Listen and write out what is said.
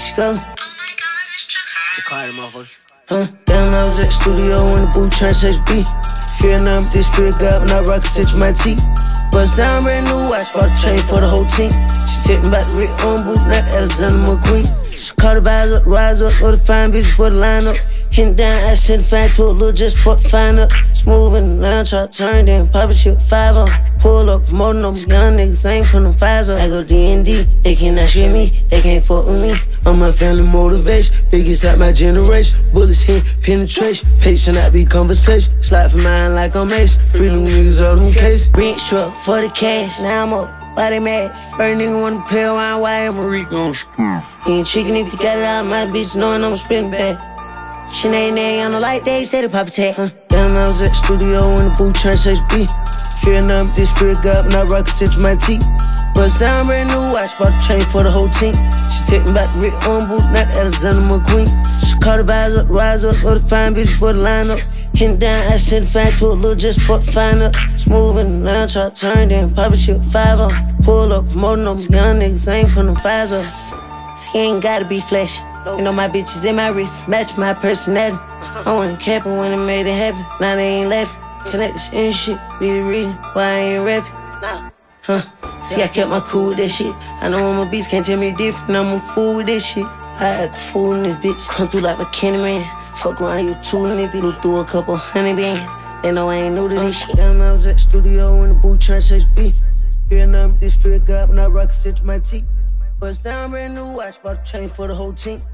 go. Jakarta, motherfucker. Damn, I was at the studio in the booth trying to chase beat. Fear none, but this fear God when I rock it to my teeth. Bust down, brand new watch, bought a chain for the whole team. She take me back to Rick on boot, like Alexander McQueen. She caught the vibes up, rise up, or the fine bitches for the lineup. Hitting down, I sent fine to a little just for the fine up. Smooth and now try to turn in, pop a shit 5 on. Pull up, promoting them young niggas, I ain't putting them 5s up. I go D&D, they cannot shit me, they can't fuck with me. I'm my family motivation, biggest out my generation. Bullets hit, penetration, patient not be conversation. Slide for mine like I'm Mace, freedom niggas all them cases. Rich truck for the cash, now I'm up. Why they mad? First nigga wanna play around, why I'm a Rick on screen. He ain't chicken if you got it out, my bitch knowing I'm spitting back. Sinead on the light day, steady pop a tag. Damn, I was at the studio in the booth trying to chase beat. Fear none, but this fear God when I rock it to my teeth. Bust down, brand new watch, bought a chain for the whole team. She take me back to Rick on boot, not Alexander McQueen. She caught the vibes up, rise up, or the fine bitches for the lineup. Hitting down, I sent fine to a little just for the fine up. Smooth and now try to turn in, pop a shit 5 on. Pull up, promoting them young niggas, I ain't putting them 5s up. She ain't gotta be flashy. You know my bitches in my wrist, match my personality. I wasn't capping when I made it happen, now they ain't laughing. Connect and shit, be the reason why I ain't rapping. See, I kept my cool with that shit. I know I'm a beast, can't tell me different, I'm a fool with this shit. I act a fool in this bitch, come through like a Candyman. Fuck around, you tooling it, blew through a couple $100 bands. They know I ain't new to this shit. Damn, I was at the studio in the booth trying to chase beat. Fear none, but this fear God when I rock it to my teeth. Bust down, brand new watch, bought a chain for the whole team.